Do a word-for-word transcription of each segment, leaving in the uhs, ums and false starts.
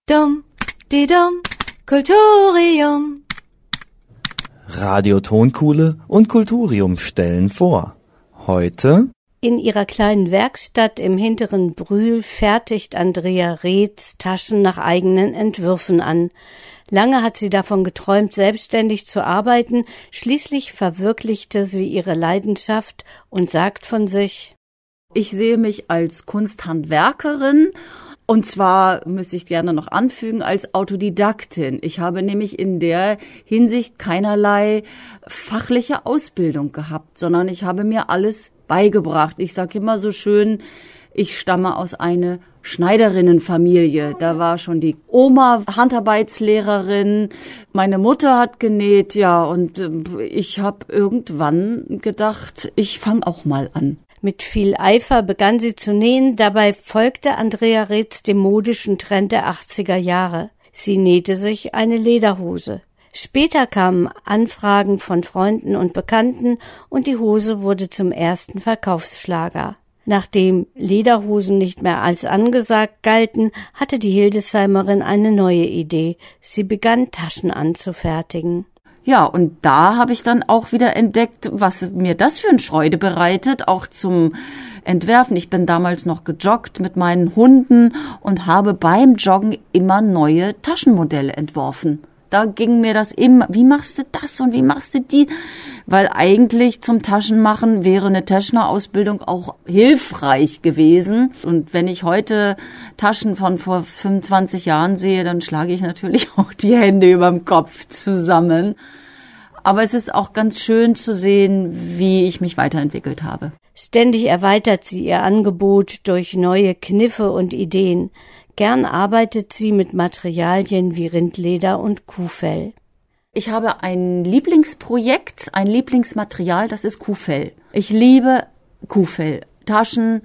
Dum, di dum, Kulturium. Radio Tonkuhle und Kulturium stellen vor. Heute in ihrer kleinen Werkstatt im hinteren Brühl fertigt Andrea Reetz Taschen nach eigenen Entwürfen an. Lange hat sie davon geträumt, selbstständig zu arbeiten. Schließlich verwirklichte sie ihre Leidenschaft und sagt von sich: Ich sehe mich als Kunsthandwerkerin. Und zwar müsste ich gerne noch anfügen, als Autodidaktin. Ich habe nämlich in der Hinsicht keinerlei fachliche Ausbildung gehabt, sondern ich habe mir alles beigebracht. Ich sage immer so schön, ich stamme aus einer Schneiderinnenfamilie. Da war schon die Oma Handarbeitslehrerin, meine Mutter hat genäht, ja, und ich habe irgendwann gedacht, ich fange auch mal an. Mit viel Eifer begann sie zu nähen, dabei folgte Andrea Reetz dem modischen Trend der achtziger Jahre. Sie nähte sich eine Lederhose. Später kamen Anfragen von Freunden und Bekannten und die Hose wurde zum ersten Verkaufsschlager. Nachdem Lederhosen nicht mehr als angesagt galten, hatte die Hildesheimerin eine neue Idee. Sie begann Taschen anzufertigen. Ja, und da habe ich dann auch wieder entdeckt, was mir das für eine Freude bereitet, auch zum Entwerfen. Ich bin damals noch gejoggt mit meinen Hunden und habe beim Joggen immer neue Taschenmodelle entworfen. Da ging mir das immer, wie machst du das und wie machst du die? Weil eigentlich zum Taschenmachen wäre eine Teschner-Ausbildung auch hilfreich gewesen. Und wenn ich heute Taschen von vor fünfundzwanzig Jahren sehe, dann schlage ich natürlich auch die Hände überm Kopf zusammen. Aber es ist auch ganz schön zu sehen, wie ich mich weiterentwickelt habe. Ständig erweitert sie ihr Angebot durch neue Kniffe und Ideen. Gern arbeitet sie mit Materialien wie Rindleder und Kuhfell. Ich habe ein Lieblingsprojekt, ein Lieblingsmaterial, das ist Kuhfell. Ich liebe Kuhfell. Taschen,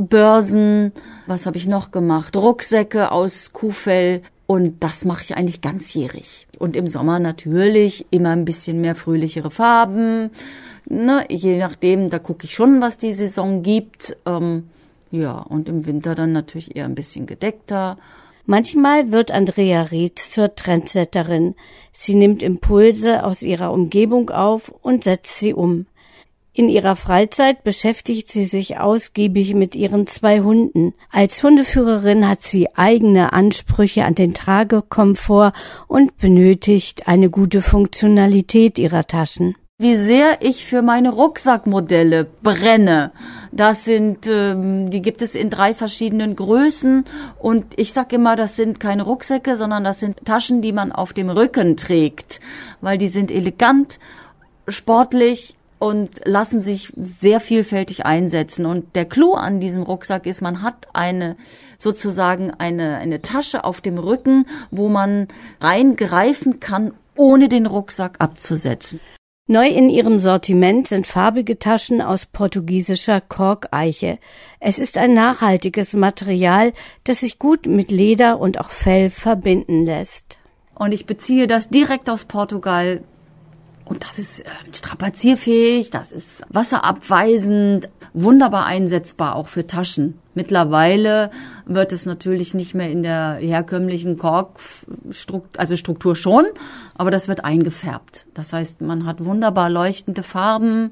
Börsen, was habe ich noch gemacht? Rucksäcke aus Kuhfell. Und das mache ich eigentlich ganzjährig. Und im Sommer natürlich immer ein bisschen mehr fröhlichere Farben. Ne, je nachdem, da gucke ich schon, was die Saison gibt. Ähm, ja, und im Winter dann natürlich eher ein bisschen gedeckter. Manchmal wird Andrea Reetz zur Trendsetterin. Sie nimmt Impulse aus ihrer Umgebung auf und setzt sie um. In ihrer Freizeit beschäftigt sie sich ausgiebig mit ihren zwei Hunden. Als Hundeführerin hat sie eigene Ansprüche an den Tragekomfort und benötigt eine gute Funktionalität ihrer Taschen. Wie sehr ich für meine Rucksackmodelle brenne. Das sind, ähm, die gibt es in drei verschiedenen Größen und ich sag immer, das sind keine Rucksäcke, sondern das sind Taschen, die man auf dem Rücken trägt, weil die sind elegant, sportlich und lassen sich sehr vielfältig einsetzen. Und der Clou an diesem Rucksack ist, man hat eine, sozusagen eine, eine Tasche auf dem Rücken, wo man reingreifen kann, ohne den Rucksack abzusetzen. Neu in ihrem Sortiment sind farbige Taschen aus portugiesischer Korkeiche. Es ist ein nachhaltiges Material, das sich gut mit Leder und auch Fell verbinden lässt. Und ich beziehe das direkt aus Portugal. Und das ist strapazierfähig, das ist wasserabweisend, wunderbar einsetzbar auch für Taschen. Mittlerweile wird es natürlich nicht mehr in der herkömmlichen Korkstruktur, also Struktur schon, aber das wird eingefärbt. Das heißt, man hat wunderbar leuchtende Farben.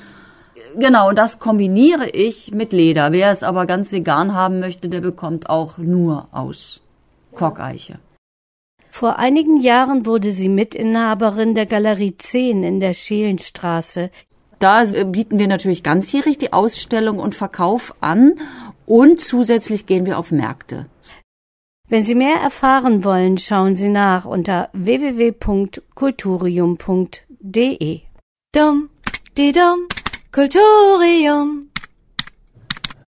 Genau, und das kombiniere ich mit Leder. Wer es aber ganz vegan haben möchte, der bekommt auch nur aus Korkeiche. Vor einigen Jahren wurde sie Mitinhaberin der Galerie zehn in der Scheelenstraße. Da bieten wir natürlich ganzjährig die Ausstellung und Verkauf an und zusätzlich gehen wir auf Märkte. Wenn Sie mehr erfahren wollen, schauen Sie nach unter w w w punkt kulturium punkt d e. Dum, di dum, Kulturium.